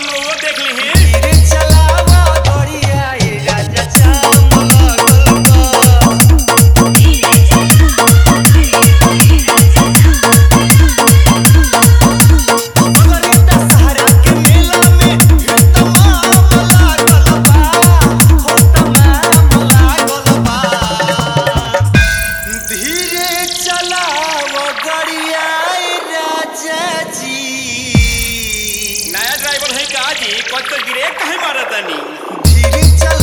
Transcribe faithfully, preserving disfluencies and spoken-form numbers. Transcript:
हम वो देख ली धीरे चलावा गड़िया ए राजा जाम लागल बा। धीरे चलावा गड़िया ए राजा जाम। मगर दशहरा के मेला में भीड़ तमाम लागल बा, हो तमाम लागल बा। धीरे चलावा गड़िया ए राजा जी। नया ड्राइवर है का जी कच गिरे काहे मारतानी धीरे चला